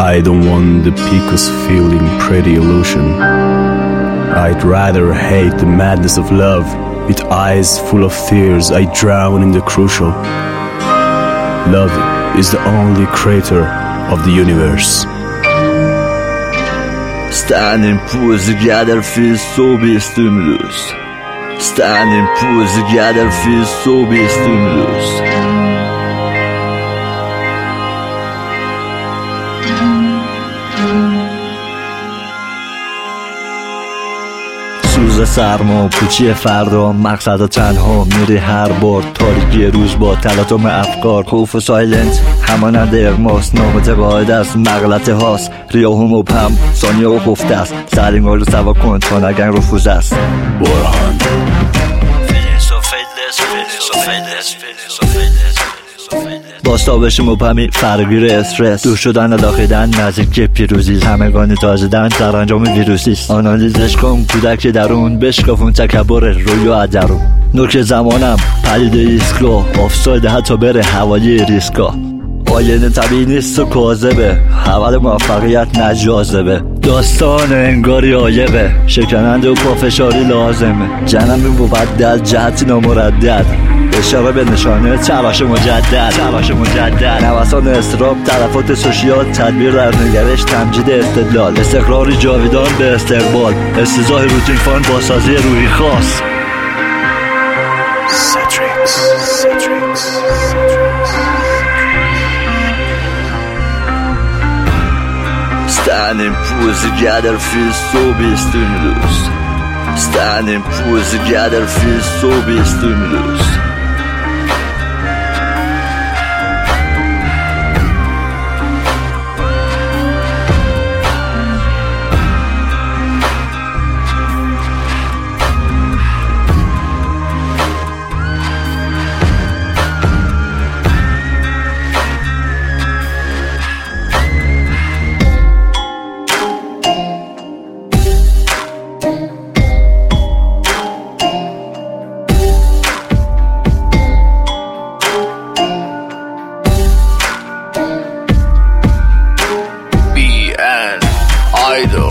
I don't want the Picos feeling pretty illusion. I'd rather hate the madness of love. With eyes full of tears, I drown in the crucial. Love is the only creator of the universe. Standing pools together feels so be stimulus. Standing pools together feels so be stimulus. سوز سرما پوچی فردا مقصد تنها میری هر بار تاریکی روز با تلاطم افکار خوف و سایلنت همانند اغماس نامتقاعد است مغلطه هاست ریاه و مبهم ثانیه و خفته است سرینگار رو سوا کن تا نگن رفوز است برهان باستابش مبهمی فرگیر استرس دور شدن لاخیدن نزدیک پیروزی همگانی تازیدن در انجام ویروسیست آنالیزش کن کودک درون بشکافون تکبر روی و درون نوک زمانم پدیده ایستگاه آفساید حتی بره حوالی ریسکا آینه طبیعی نیست و کاذبه حول موفقیت نجاذبه داستان انگاری عایقه شکننده و پافشاری لازمه جنمی مبدل جهتی نامردد اشاره به نشانه تلاش مجدد نوسان اضطراب تلفات سوشیال تدبیر در نگرش تمجید استدلال استقراری جاویدان به استقبال استیضاح روتین فان با سازی روحی خاص Standing pools together feels so be stimulus. Standing pools together feels so be stimulus. Idol.